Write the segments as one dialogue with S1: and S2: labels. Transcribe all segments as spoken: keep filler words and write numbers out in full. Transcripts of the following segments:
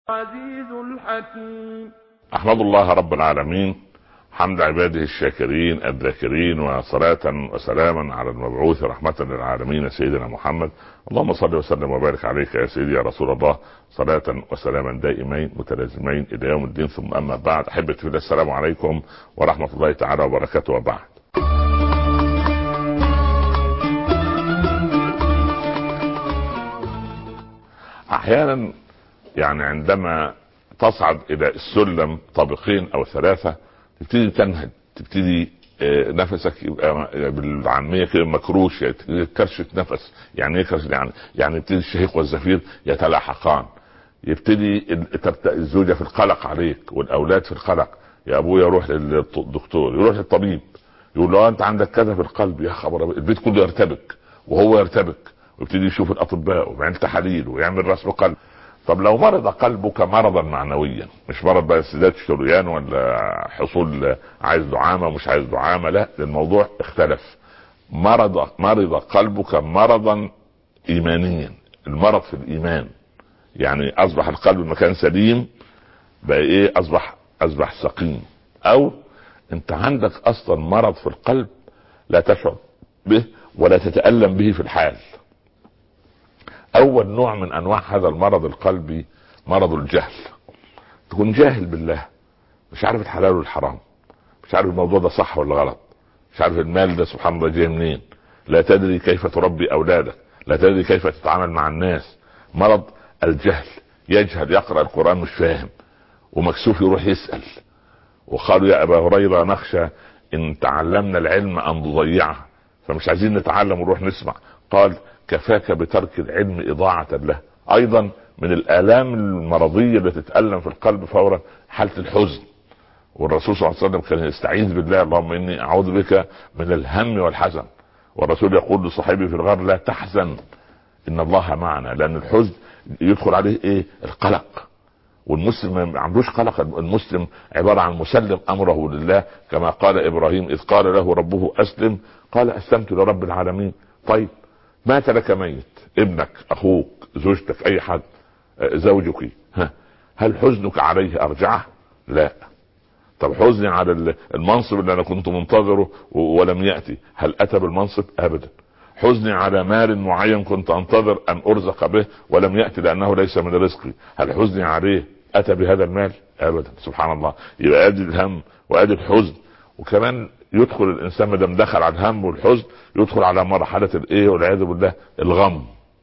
S1: عزيز الحكيم.
S2: أحمد الله رب العالمين حمد عباده الشاكرين الذاكرين، وصلاة وسلاما على المبعوث رحمة للعالمين سيدنا محمد. اللهم صل وسلم وبارك عليك يا سيدي يا رسول الله، صلاة وسلاما دائمين متلازمين إلى يوم الدين. ثم أما بعد، أحبتي في الله، السلام عليكم ورحمة الله تعالى وبركاته. وبعد، أحيانا يعني عندما تصعد الى السلم طابقين او ثلاثة تبتدي تنهج، تبتدي نفسك يبقى بالعامية كده مكروش، كرشة نفس. يعني ايه كرشة؟ يعني يعني يبتدي الشهيق والزفير يتلاحقان، يبتدي الزوجة في القلق عليك والأولاد في القلق. يا أبويا يروح للدكتور، يروح للطبيب، يقول له أنت عندك كذا في القلب. يا خبر، البيت كله يرتبك وهو يرتبك، ويبتدي يشوف الأطباء ويعمل تحاليل ويعمل رسم قلب. طب لو مرض قلبك مرضا معنويا، مش مرض بقى استزادة شريان ولا حصول عايز دعامة ومش عايز دعامة، لا، الموضوع اختلف. مرض مرض قلبك مرضا ايمانيا، المرض في الايمان. يعني اصبح القلب مكان سليم، بقى ايه؟ اصبح اصبح سقيم. او انت عندك اصلا مرض في القلب لا تشعر به ولا تتألم به في الحال. اول نوع من انواع هذا المرض القلبي مرض الجهل. تكون جاهل بالله، مش عارف الحلال والحرام، مش عارف الموضوع ده صح ولا غلط، مش عارف المال ده سبحان الله جاي منين، لا تدري كيف تربي اولادك، لا تدري كيف تتعامل مع الناس. مرض الجهل، يجهل، يقرأ القرآن مش فاهم ومكسوف يروح يسأل. وقالوا يا ابا هريرة نخشى ان تعلمنا العلم ان نضيعه، فمش عايزين نتعلم ونروح نسمع. قال كفاك بترك العلم إضاعة له. ايضا من الالام المرضية التي تتألم في القلب فورا حالة الحزن. والرسول صلى الله عليه وسلم كان يستعيذ بالله، اللهم اني اعوذ بك من الهم والحزن. والرسول يقول لصاحبه في الغار لا تحزن ان الله معنا، لان الحزن يدخل عليه ايه؟ القلق. والمسلم ما عندوش قلق، المسلم عبارة عن مسلم امره لله، كما قال ابراهيم اذ قال له ربه اسلم قال اسلمت لرب العالمين. طيب مات لك ميت، ابنك، اخوك، زوجتك، اي حد، زوجك، ها، هل حزنك عليه ارجعه؟ لا. طب حزني على المنصب اللي انا كنت منتظره ولم يأتي، هل اتى بالمنصب؟ ابدا. حزني على مال معين كنت انتظر ان ارزق به ولم يأتي لانه ليس من رزقي، هل حزني عليه اتى بهذا المال؟ ابدا. سبحان الله. يبقى ادي الهم وادي الحزن. وكمان يدخل الانسان مدام دخل على الهم والحزن يدخل على مرحلة الايه والعياذ بالله الغم.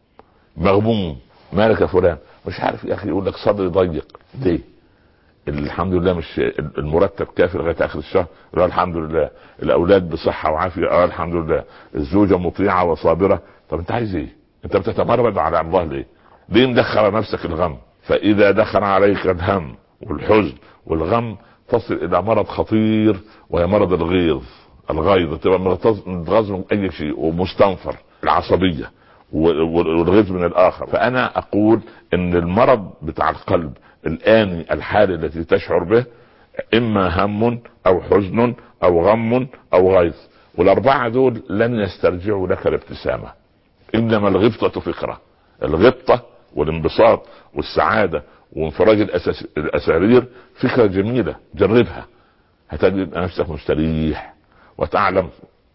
S2: مغموم، مالك يا فلان؟ مش عارف يا اخي، يقول لك صدري ضيق. ليه؟ الحمد لله مش المرتب كافي لغايه اخر الشهر؟ لا الحمد لله. الاولاد بصحه وعافيه؟ اه الحمد لله. الزوجه مطيعه وصابره؟ طب انت عايز ايه؟ انت بتتمرد على الله ليه؟ ليه مدخل نفسك الغم؟ فاذا دخل عليك الهم والحزن والغم تصل الى مرض خطير، وهي مرض الغيظ. الغيظ تبقى متغاظ من اي شيء ومستنفر، العصبيه والغيظ من الاخر. فانا اقول ان المرض بتاع القلب الآن الحالة التي تشعر به اما هم او حزن او غم او غيظ، والاربعة دول لن يسترجعوا لك الابتسامة. انما الغبطة فكرة. الغبطة والانبساط والسعادة وانفراج الاسارير فكرة جميلة، جربها هتجد نفسك مستريح، وتعلم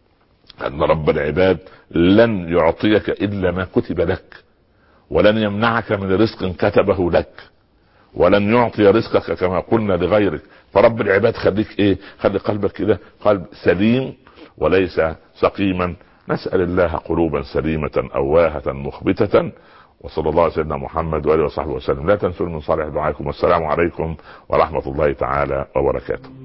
S2: ان رب العباد لن يعطيك الا ما كتب لك، ولن يمنعك من رزق كتبه لك، ولن يعطي رزقك كما قلنا لغيرك. فرب العباد خليك ايه؟ خلي قلبك كده قلب سليم وليس سقيما. نسأل الله قلوبا سليمة أواهة مخبتة. وصلى الله على سيدنا محمد وآله وصحبه وسلم. لا تنسوا من صالح دعائكم، والسلام عليكم ورحمة الله تعالى وبركاته.